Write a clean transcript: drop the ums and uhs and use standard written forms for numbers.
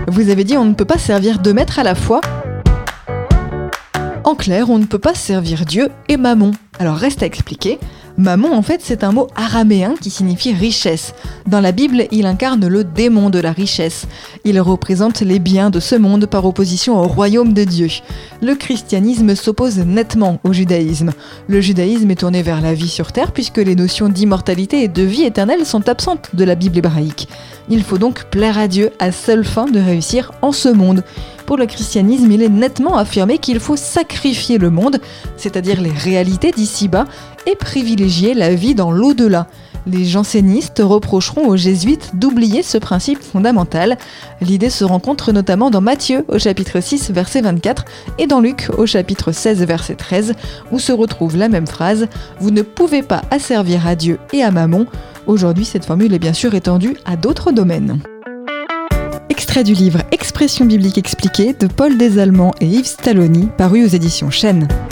Vous avez dit on ne peut pas servir deux maîtres à la fois. En clair, on ne peut pas servir Dieu et Mammon. Alors reste à expliquer. Mammon, en fait, c'est un mot araméen qui signifie richesse. Dans la Bible, il incarne le démon de la richesse. Il représente les biens de ce monde par opposition au royaume de Dieu. Le christianisme s'oppose nettement au judaïsme. Le judaïsme est tourné vers la vie sur terre puisque les notions d'immortalité et de vie éternelle sont absentes de la Bible hébraïque. Il faut donc plaire à Dieu à seule fin de réussir en ce monde. Pour le christianisme, il est nettement affirmé qu'il faut sacrifier le monde, c'est-à-dire les réalités d'ici-bas, et privilégier la vie dans l'au-delà. Les jansénistes reprocheront aux jésuites d'oublier ce principe fondamental. L'idée se rencontre notamment dans Matthieu au chapitre 6 verset 24 et dans Luc au chapitre 16 verset 13 où se retrouve la même phrase « Vous ne pouvez pas asservir à Dieu et à Mammon ». Aujourd'hui, cette formule est bien sûr étendue à d'autres domaines. Extrait du livre Expression biblique expliquée de Paul Desallemands et Yves Stalloni, paru aux éditions Chênes.